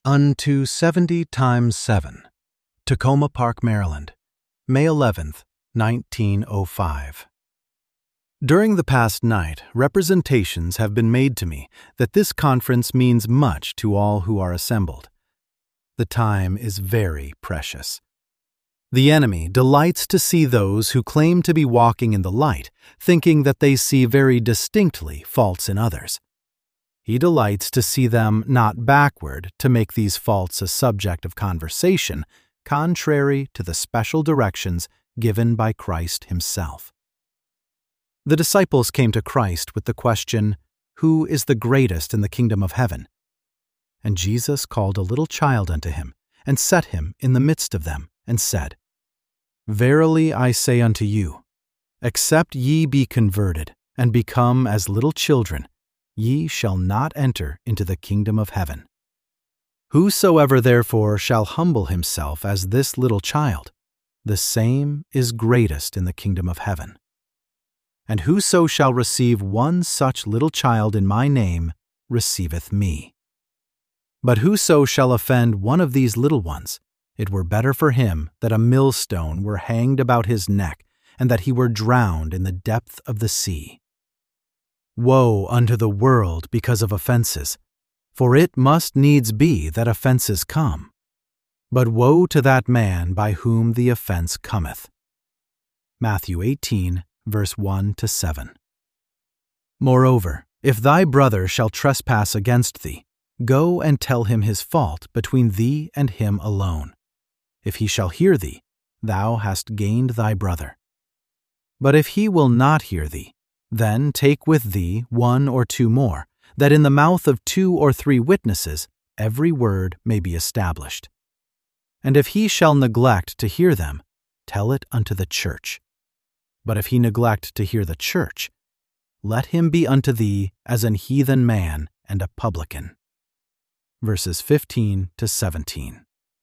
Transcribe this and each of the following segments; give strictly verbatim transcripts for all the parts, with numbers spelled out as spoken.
Unto seventy times seven, Tacoma Park, Maryland, May eleventh, nineteen oh five. During the past night, representations have been made to me that this conference means much to all who are assembled. The time is very precious. The enemy delights to see those who claim to be walking in the light, thinking that they see very distinctly faults in others. He delights to see them not backward to make these faults a subject of conversation, contrary to the special directions given by Christ himself. The disciples came to Christ with the question, "Who is the greatest in the kingdom of heaven?" And Jesus called a little child unto him, and set him in the midst of them, and said, Verily I say unto you, except ye be converted, and become as little children, ye shall not enter into the kingdom of heaven. Whosoever therefore shall humble himself as this little child, the same is greatest in the kingdom of heaven. And whoso shall receive one such little child in my name receiveth me. But whoso shall offend one of these little ones, it were better for him that a millstone were hanged about his neck, and that he were drowned in the depth of the sea. Woe unto the world because of offenses, for it must needs be that offenses come. But woe to that man by whom the offense cometh. Matthew eighteen, verse one to seven. Moreover, if thy brother shall trespass against thee, go and tell him his fault between thee and him alone. If he shall hear thee, thou hast gained thy brother. But if he will not hear thee, then take with thee one or two more, that in the mouth of two or three witnesses every word may be established. And if he shall neglect to hear them, tell it unto the church. But if he neglect to hear the church, let him be unto thee as an heathen man and a publican. Verses fifteen to seventeen.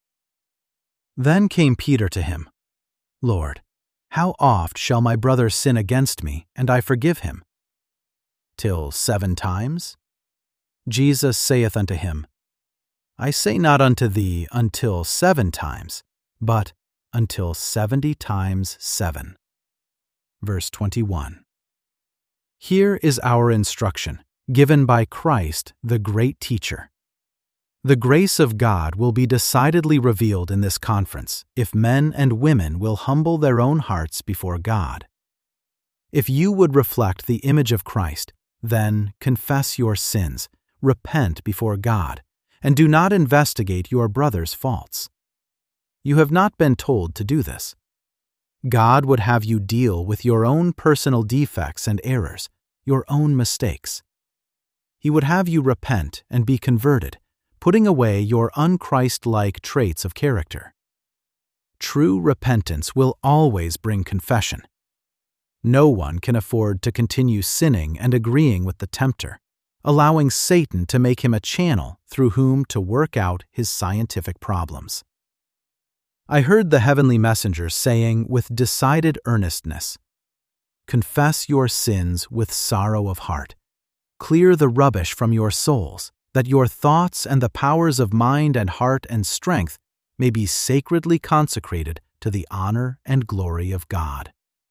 Then came Peter to him, Lord, how oft shall my brother sin against me, and I forgive him? Till seven times? Jesus saith unto him, I say not unto thee until seven times, but until seventy times seven. Verse twenty-one. Here is our instruction, given by Christ, the great teacher. The grace of God will be decidedly revealed in this conference if men and women will humble their own hearts before God. If you would reflect the image of Christ, then confess your sins, repent before God, and do not investigate your brother's faults. You have not been told to do this. God would have you deal with your own personal defects and errors, your own mistakes. He would have you repent and be converted, putting away your un-Christ-like traits of character. True repentance will always bring confession. No one can afford to continue sinning and agreeing with the tempter, allowing Satan to make him a channel through whom to work out his scientific problems. I heard the heavenly messenger saying with decided earnestness, Confess your sins with sorrow of heart. Clear the rubbish from your souls, that your thoughts and the powers of mind and heart and strength may be sacredly consecrated to the honor and glory of God.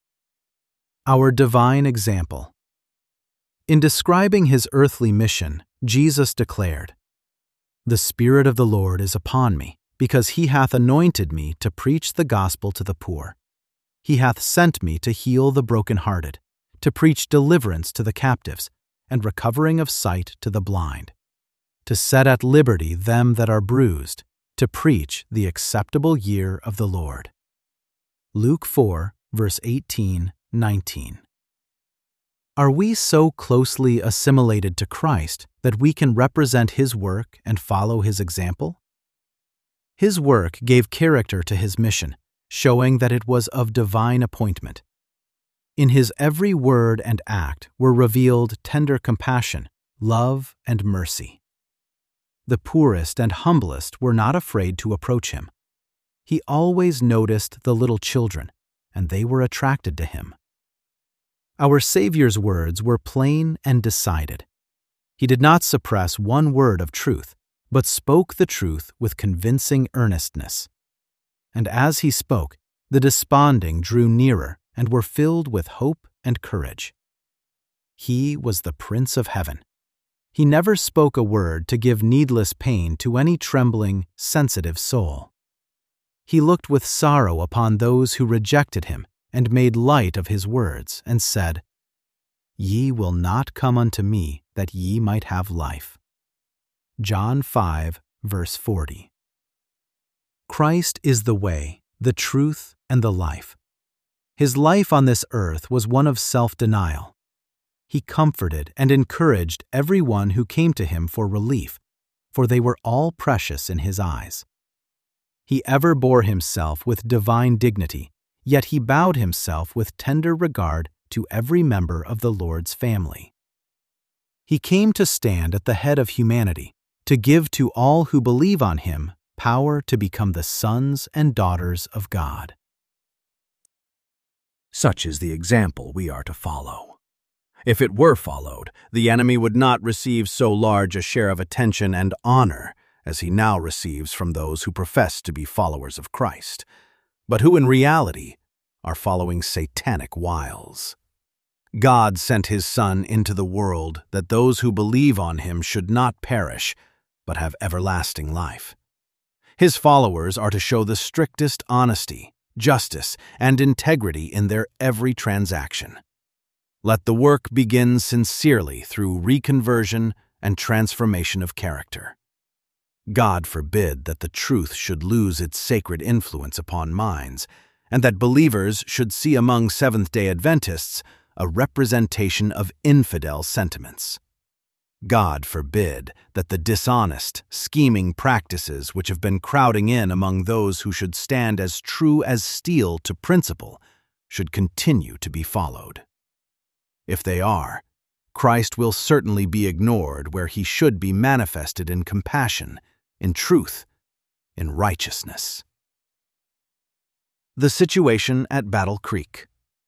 Our divine example. In describing his earthly mission, Jesus declared, The Spirit of the Lord is upon me, because he hath anointed me to preach the gospel to the poor. He hath sent me to heal the brokenhearted, to preach deliverance to the captives, and recovering of sight to the blind, to set at liberty them that are bruised, to preach the acceptable year of the Lord. Luke four, verse eighteen, nineteen. Are we so closely assimilated to Christ that we can represent his work and follow his example? His work gave character to his mission, showing that it was of divine appointment. In his every word and act were revealed tender compassion, love, and mercy. The poorest and humblest were not afraid to approach him. He always noticed the little children, and they were attracted to him. Our Savior's words were plain and decided. He did not suppress one word of truth, but spoke the truth with convincing earnestness. And as he spoke, the desponding drew nearer and were filled with hope and courage. He was the Prince of Heaven. He never spoke a word to give needless pain to any trembling, sensitive soul. He looked with sorrow upon those who rejected him and made light of his words, and said, "Ye will not come unto me that ye might have life." John five, verse forty. Christ is the way, the truth, and the life. His life on this earth was one of self-denial. He comforted and encouraged every one who came to him for relief, for they were all precious in his eyes. He ever bore himself with divine dignity, yet he bowed himself with tender regard to every member of the Lord's family. He came to stand at the head of humanity, to give to all who believe on him power to become the sons and daughters of God. Such is the example we are to follow. If it were followed, the enemy would not receive so large a share of attention and honor as he now receives from those who profess to be followers of Christ, but who in reality are following satanic wiles. God sent his Son into the world that those who believe on him should not perish, but have everlasting life. His followers are to show the strictest honesty, justice, and integrity in their every transaction. Let the work begin sincerely through reconversion and transformation of character. God forbid that the truth should lose its sacred influence upon minds, and that believers should see among Seventh-day Adventists a representation of infidel sentiments. God forbid that the dishonest, scheming practices which have been crowding in among those who should stand as true as steel to principle should continue to be followed. If they are, Christ will certainly be ignored where he should be manifested in compassion, in truth, in righteousness. The situation at Battle Creek.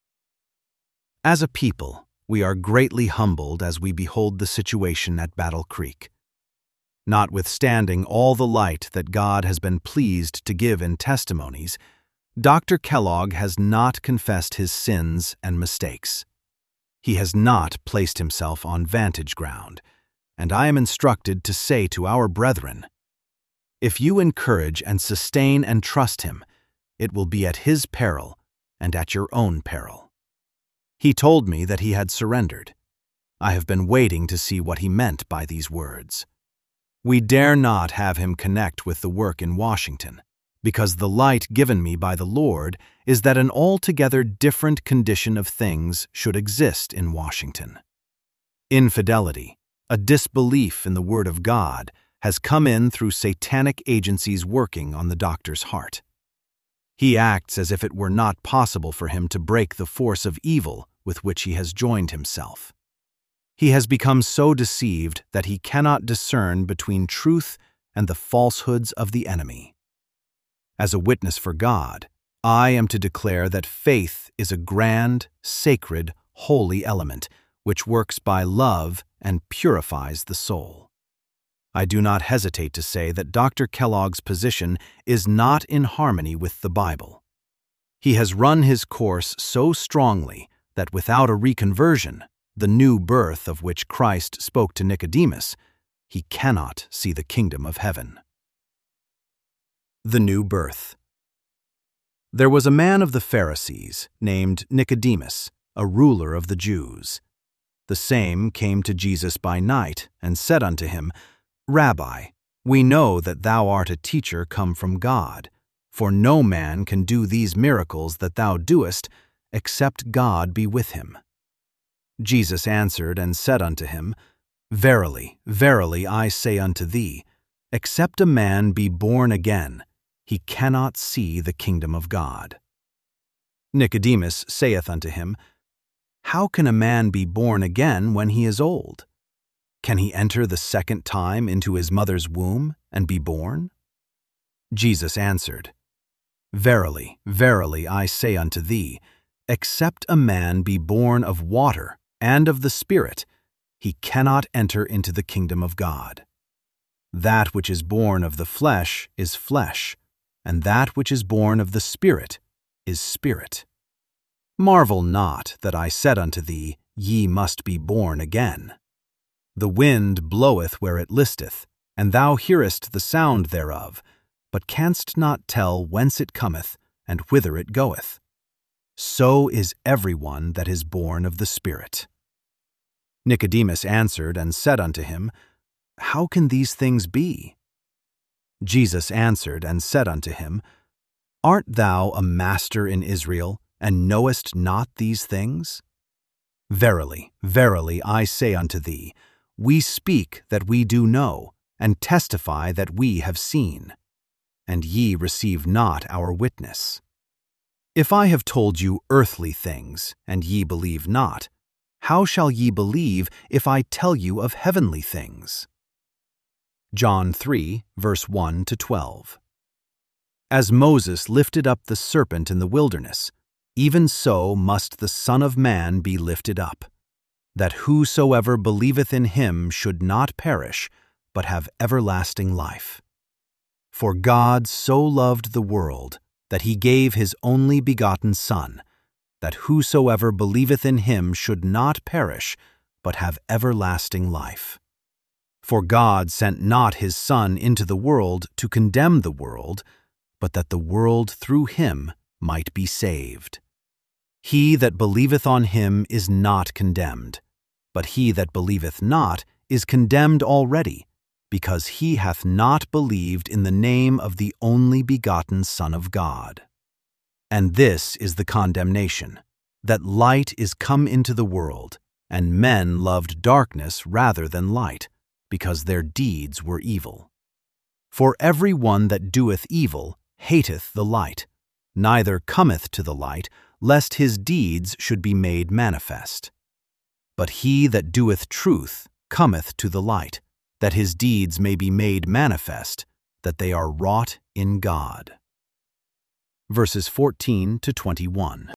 As a people, we are greatly humbled as we behold the situation at Battle Creek. Notwithstanding all the light that God has been pleased to give in testimonies, Doctor Kellogg has not confessed his sins and mistakes. He has not placed himself on vantage ground, and I am instructed to say to our brethren, if you encourage and sustain and trust him, it will be at his peril and at your own peril. He told me that he had surrendered. I have been waiting to see what he meant by these words. We dare not have him connect with the work in Washington, because the light given me by the Lord is that an altogether different condition of things should exist in Washington. Infidelity, a disbelief in the Word of God, has come in through satanic agencies working on the doctor's heart. He acts as if it were not possible for him to break the force of evil with which he has joined himself. He has become so deceived that he cannot discern between truth and the falsehoods of the enemy. As a witness for God, I am to declare that faith is a grand, sacred, holy element which works by love and purifies the soul. I do not hesitate to say that Doctor Kellogg's position is not in harmony with the Bible. He has run his course so strongly that without a reconversion, the new birth of which Christ spoke to Nicodemus, he cannot see the kingdom of heaven. The new birth. There was a man of the Pharisees named Nicodemus, a ruler of the Jews. The same came to Jesus by night and said unto him, Rabbi, we know that thou art a teacher come from God, for no man can do these miracles that thou doest, except God be with him. Jesus answered and said unto him, Verily, verily, I say unto thee, except a man be born again, he cannot see the kingdom of God. Nicodemus saith unto him, How can a man be born again when he is old? Can he enter the second time into his mother's womb and be born? Jesus answered, Verily, verily, I say unto thee, except a man be born of water and of the Spirit, he cannot enter into the kingdom of God. That which is born of the flesh is flesh, and that which is born of the Spirit is spirit. Marvel not that I said unto thee, Ye must be born again. The wind bloweth where it listeth, and thou hearest the sound thereof, but canst not tell whence it cometh and whither it goeth. So is every one that is born of the Spirit. Nicodemus answered and said unto him, How can these things be? Jesus answered and said unto him, Art thou a master in Israel, and knowest not these things? Verily, verily, I say unto thee, we speak that we do know, and testify that we have seen, and ye receive not our witness. If I have told you earthly things, and ye believe not, how shall ye believe if I tell you of heavenly things? John three, verse one to twelve. As Moses lifted up the serpent in the wilderness, even so must the Son of Man be lifted up, that whosoever believeth in him should not perish, but have everlasting life. For God so loved the world, that he gave his only begotten Son, that whosoever believeth in him should not perish, but have everlasting life. For God sent not his Son into the world to condemn the world, but that the world through him might be saved. He that believeth on him is not condemned, but he that believeth not is condemned already, because he hath not believed in the name of the only begotten Son of God. And this is the condemnation, that light is come into the world, and men loved darkness rather than light, because their deeds were evil. For every one that doeth evil hateth the light, neither cometh to the light, lest his deeds should be made manifest. But he that doeth truth cometh to the light, that his deeds may be made manifest, that they are wrought in God. Verses fourteen to twenty-one.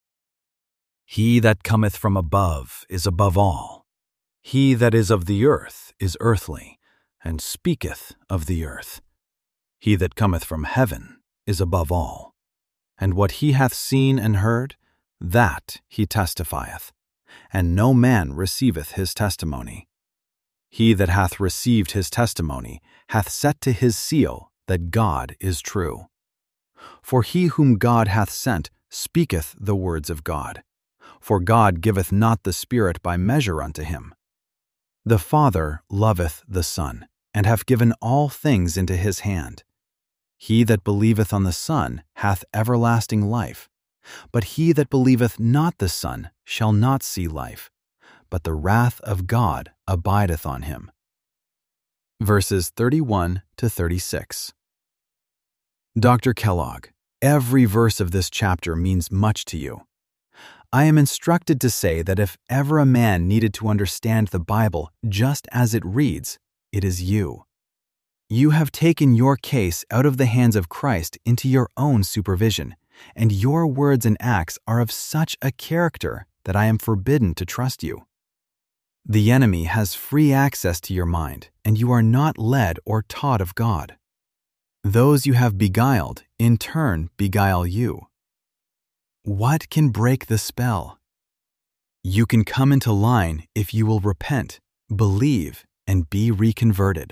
He that cometh from above is above all. He that is of the earth is earthly, and speaketh of the earth. He that cometh from heaven is above all. And what he hath seen and heard, that he testifieth, and no man receiveth his testimony. He that hath received his testimony hath set to his seal that God is true. For he whom God hath sent speaketh the words of God. For God giveth not the Spirit by measure unto him. The Father loveth the Son, and hath given all things into his hand. He that believeth on the Son hath everlasting life, but he that believeth not the Son shall not see life, but the wrath of God abideth on him. Verses thirty-one to thirty-six. Doctor Kellogg, every verse of this chapter means much to you. I am instructed to say that if ever a man needed to understand the Bible just as it reads, it is you. You have taken your case out of the hands of Christ into your own supervision, and your words and acts are of such a character that I am forbidden to trust you. The enemy has free access to your mind, and you are not led or taught of God. Those you have beguiled, in turn, beguile you. What can break the spell? You can come into line if you will repent, believe, and be reconverted.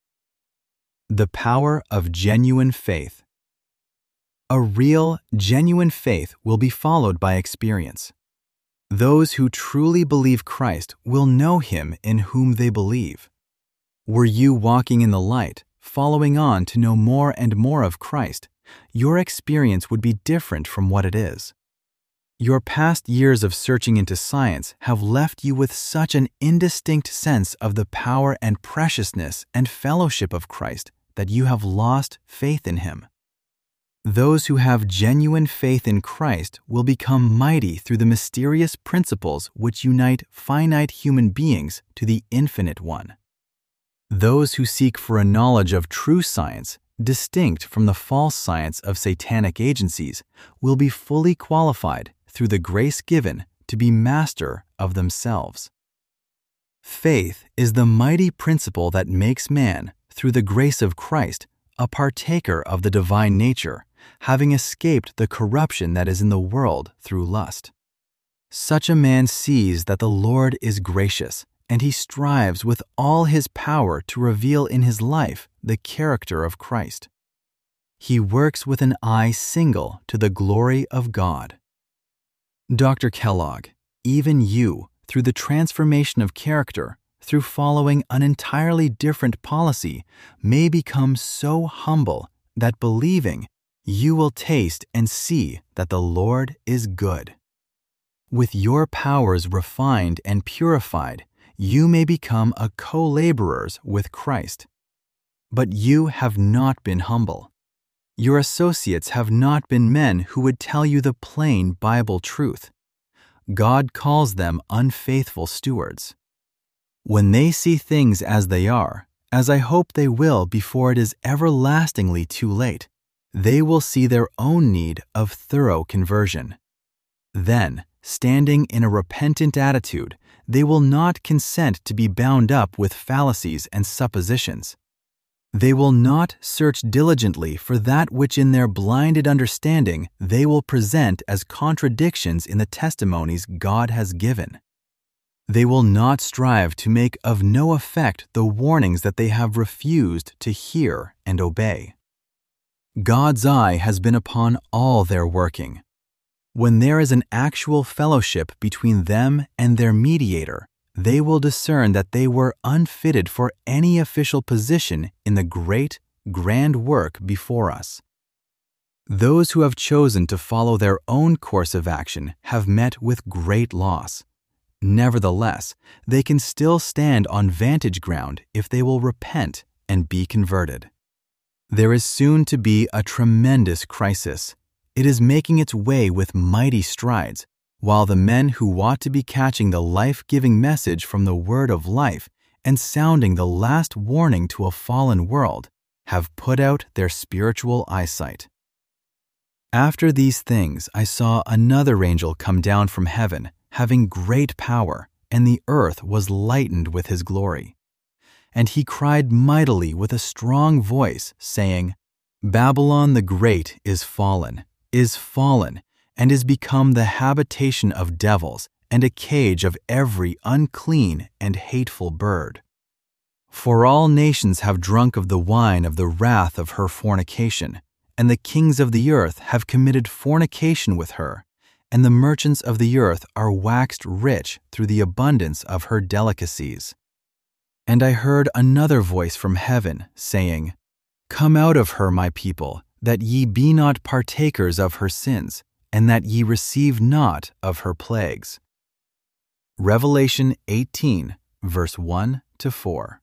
The power of genuine faith. A real, genuine faith will be followed by experience. Those who truly believe Christ will know him in whom they believe. Were you walking in the light, following on to know more and more of Christ, your experience would be different from what it is. Your past years of searching into science have left you with such an indistinct sense of the power and preciousness and fellowship of Christ that you have lost faith in him. Those who have genuine faith in Christ will become mighty through the mysterious principles which unite finite human beings to the infinite one. Those who seek for a knowledge of true science, distinct from the false science of satanic agencies, will be fully qualified through the grace given to be master of themselves. Faith is the mighty principle that makes man, through the grace of Christ, a partaker of the divine nature, having escaped the corruption that is in the world through lust. Such a man sees that the Lord is gracious, and he strives with all his power to reveal in his life the character of Christ. He works with an eye single to the glory of God. Doctor Kellogg, even you, through the transformation of character, through following an entirely different policy, may become so humble that believing, you will taste and see that the Lord is good. With your powers refined and purified, you may become a co-laborers with Christ. But you have not been humble. Your associates have not been men who would tell you the plain Bible truth. God calls them unfaithful stewards. When they see things as they are, as I hope they will before it is everlastingly too late, they will see their own need of thorough conversion. Then, standing in a repentant attitude, they will not consent to be bound up with fallacies and suppositions. They will not search diligently for that which in their blinded understanding they will present as contradictions in the testimonies God has given. They will not strive to make of no effect the warnings that they have refused to hear and obey. God's eye has been upon all their working. When there is an actual fellowship between them and their mediator, they will discern that they were unfitted for any official position in the great, grand work before us. Those who have chosen to follow their own course of action have met with great loss. Nevertheless, they can still stand on vantage ground if they will repent and be converted. There is soon to be a tremendous crisis. It is making its way with mighty strides, while the men who ought to be catching the life-giving message from the word of life and sounding the last warning to a fallen world have put out their spiritual eyesight. After these things I saw another angel come down from heaven, having great power, and the earth was lightened with his glory. And he cried mightily with a strong voice, saying, Babylon the Great is fallen, is fallen, and is become the habitation of devils, and a cage of every unclean and hateful bird. For all nations have drunk of the wine of the wrath of her fornication, and the kings of the earth have committed fornication with her, and the merchants of the earth are waxed rich through the abundance of her delicacies. And I heard another voice from heaven, saying, Come out of her, my people, that ye be not partakers of her sins, and that ye receive not of her plagues. Revelation eighteen, verse one to four.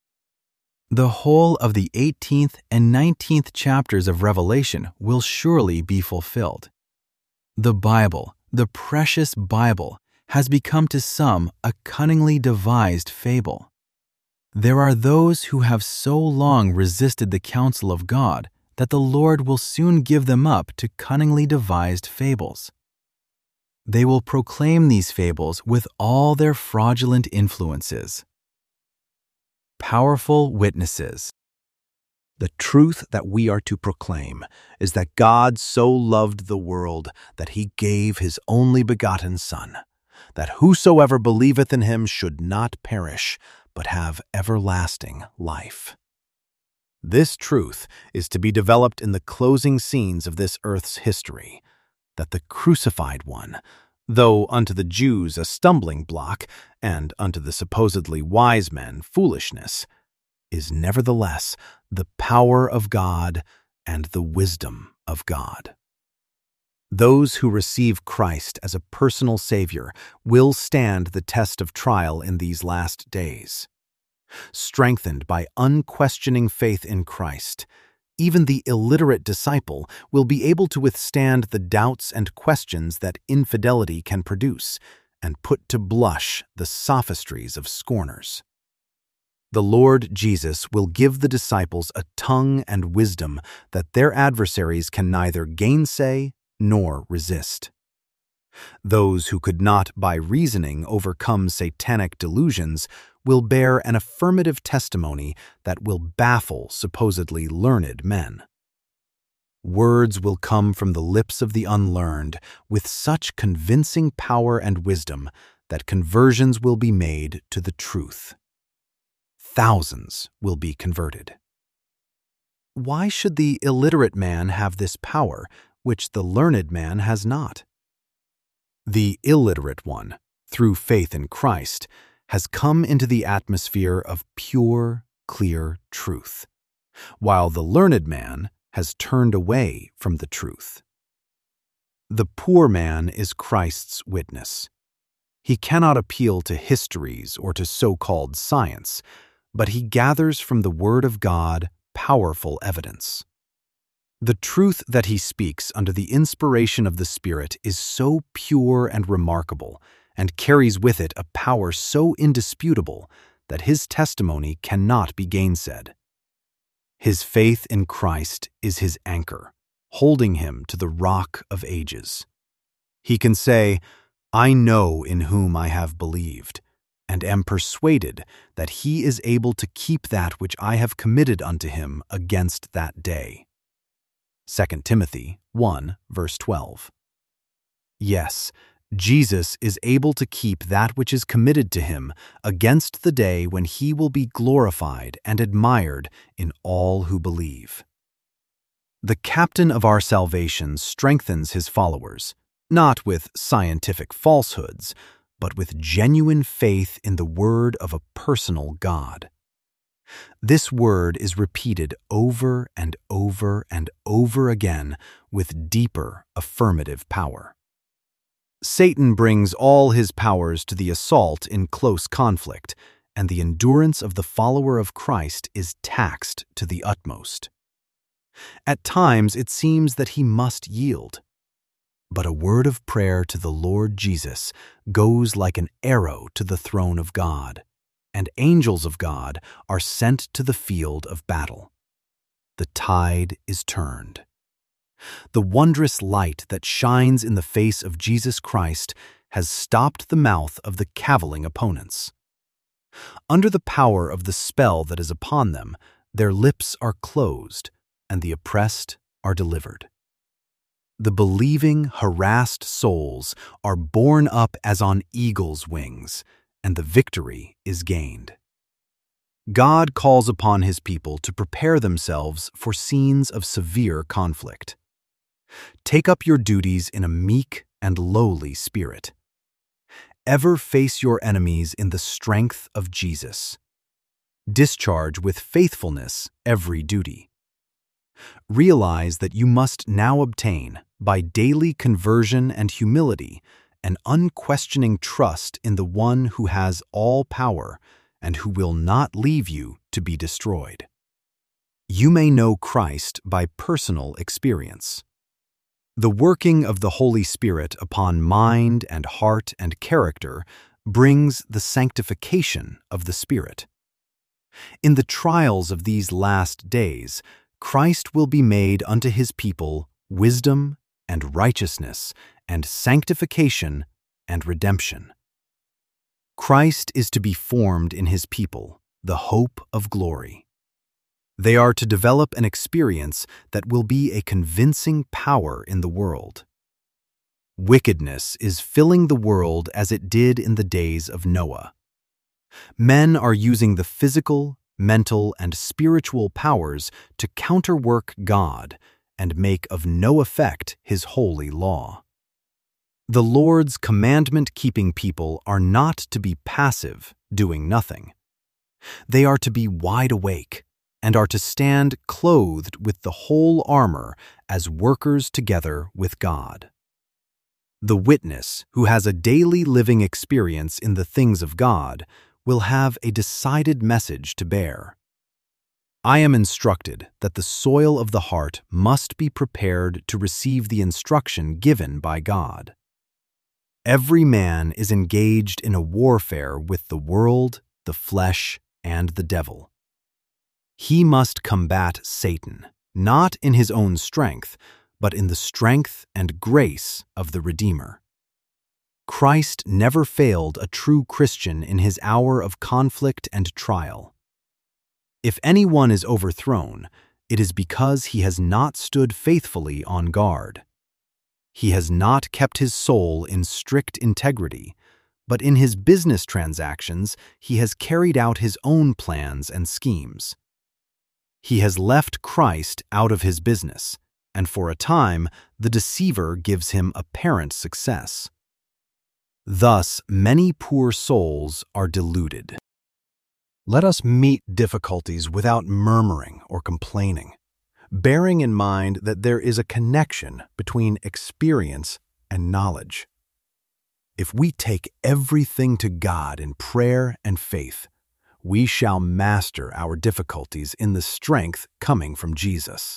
The whole of the eighteenth and nineteenth chapters of Revelation will surely be fulfilled. The Bible, the precious Bible, has become to some a cunningly devised fable. There are those who have so long resisted the counsel of God that the Lord will soon give them up to cunningly devised fables. They will proclaim these fables with all their fraudulent influences. Powerful witnesses. The truth that we are to proclaim is that God so loved the world that he gave his only begotten Son, that whosoever believeth in him should not perish, but have everlasting life. This truth is to be developed in the closing scenes of this earth's history, that the crucified one, though unto the Jews a stumbling block, and unto the supposedly wise men foolishness, is nevertheless the power of God and the wisdom of God. Those who receive Christ as a personal Savior will stand the test of trial in these last days. Strengthened by unquestioning faith in Christ, even the illiterate disciple will be able to withstand the doubts and questions that infidelity can produce and put to blush the sophistries of scorners. The Lord Jesus will give the disciples a tongue and wisdom that their adversaries can neither gainsay nor resist. Those who could not by reasoning overcome satanic delusions will bear an affirmative testimony that will baffle supposedly learned men. Words will come from the lips of the unlearned with such convincing power and wisdom that conversions will be made to the truth. Thousands will be converted. Why should the illiterate man have this power, which the learned man has not? The illiterate one, through faith in Christ, has come into the atmosphere of pure, clear truth, while the learned man has turned away from the truth. The poor man is Christ's witness. He cannot appeal to histories or to so-called science, but he gathers from the Word of God powerful evidence. The truth that he speaks under the inspiration of the Spirit is so pure and remarkable, and carries with it a power so indisputable that his testimony cannot be gainsaid. His faith in Christ is his anchor, holding him to the rock of ages. He can say, "I know in whom I have believed, and am persuaded that he is able to keep that which I have committed unto him against that day." Second Timothy one, verse twelve. Yes, Jesus is able to keep that which is committed to him against the day when he will be glorified and admired in all who believe. The captain of our salvation strengthens his followers, not with scientific falsehoods, but with genuine faith in the word of a personal God. This word is repeated over and over and over again with deeper affirmative power. Satan brings all his powers to the assault in close conflict, and the endurance of the follower of Christ is taxed to the utmost. At times it seems that he must yield. But a word of prayer to the Lord Jesus goes like an arrow to the throne of God, and angels of God are sent to the field of battle. The tide is turned. The wondrous light that shines in the face of Jesus Christ has stopped the mouth of the cavilling opponents. Under the power of the spell that is upon them, their lips are closed, and the oppressed are delivered. The believing, harassed souls are borne up as on eagle's wings, and the victory is gained. God calls upon his people to prepare themselves for scenes of severe conflict. Take up your duties in a meek and lowly spirit. Ever face your enemies in the strength of Jesus. Discharge with faithfulness every duty. Realize that you must now obtain, by daily conversion and humility, an unquestioning trust in the one who has all power and who will not leave you to be destroyed. You may know Christ by personal experience. The working of the Holy Spirit upon mind and heart and character brings the sanctification of the Spirit. In the trials of these last days, Christ will be made unto his people wisdom and righteousness and sanctification and redemption. Christ is to be formed in his people, the hope of glory. They are to develop an experience that will be a convincing power in the world. Wickedness is filling the world as it did in the days of Noah. Men are using the physical, mental, and spiritual powers to counterwork God and make of no effect his holy law. The Lord's commandment-keeping people are not to be passive, doing nothing. They are to be wide awake, and are to stand clothed with the whole armor as workers together with God. The witness who has a daily living experience in the things of God will have a decided message to bear. I am instructed that the soil of the heart must be prepared to receive the instruction given by God. Every man is engaged in a warfare with the world, the flesh, and the devil. He must combat Satan, not in his own strength, but in the strength and grace of the Redeemer. Christ never failed a true Christian in his hour of conflict and trial. If anyone is overthrown, it is because he has not stood faithfully on guard. He has not kept his soul in strict integrity, but in his business transactions he has carried out his own plans and schemes. He has left Christ out of his business, and for a time the deceiver gives him apparent success. Thus, many poor souls are deluded. Let us meet difficulties without murmuring or complaining, bearing in mind that there is a connection between experience and knowledge. If we take everything to God in prayer and faith, we shall master our difficulties in the strength coming from Jesus.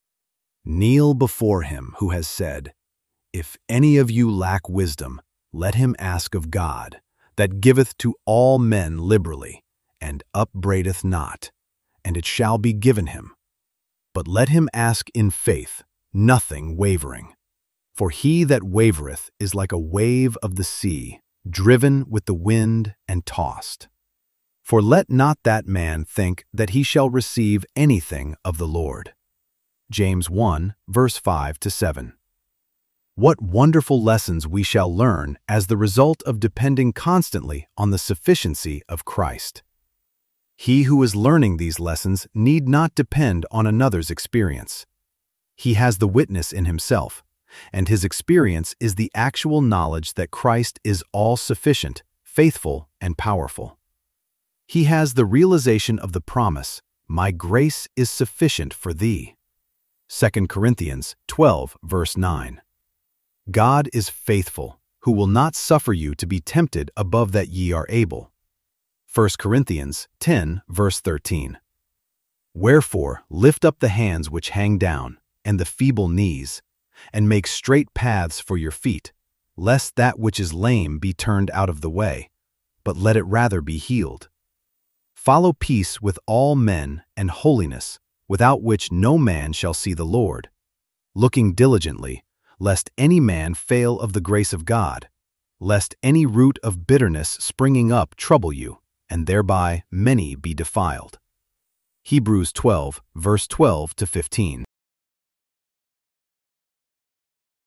Kneel before him who has said, "If any of you lack wisdom, let him ask of God, that giveth to all men liberally, and upbraideth not, and it shall be given him. But let him ask in faith, nothing wavering. For he that wavereth is like a wave of the sea, driven with the wind and tossed. For let not that man think that he shall receive anything of the Lord." James one, verse five to seven. What wonderful lessons we shall learn as the result of depending constantly on the sufficiency of Christ. He who is learning these lessons need not depend on another's experience. He has the witness in himself, and his experience is the actual knowledge that Christ is all-sufficient, faithful, and powerful. He has the realization of the promise, "My grace is sufficient for thee." Second Corinthians twelve, verse nine. God is faithful, who will not suffer you to be tempted above that ye are able. First Corinthians ten, verse thirteen. Wherefore lift up the hands which hang down, and the feeble knees, and make straight paths for your feet, lest that which is lame be turned out of the way, but let it rather be healed. Follow peace with all men and holiness, without which no man shall see the Lord, looking diligently, lest any man fail of the grace of God, lest any root of bitterness springing up trouble you, and thereby many be defiled. Hebrews twelve, verse twelve to fifteen.